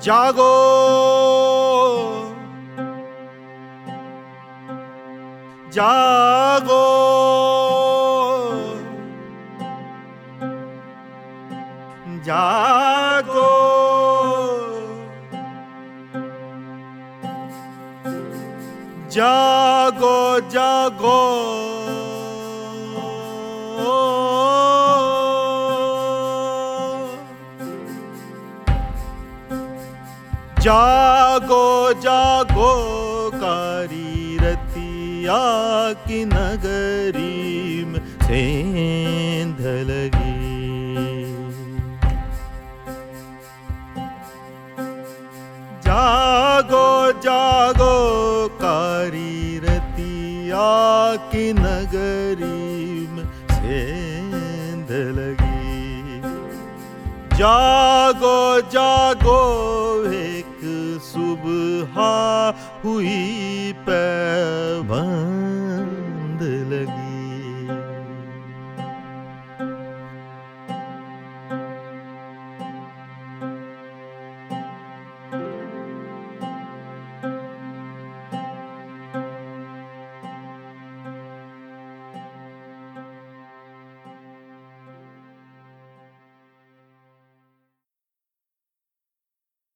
जागो जागो जागो जागो जागो जागो जागो कारी रतिया की नगरी में सेंध लगी। जागो जागो कारी रतिया की नगरी में सेंध लगी। जागो जागो एक सुबह हुई पैबंद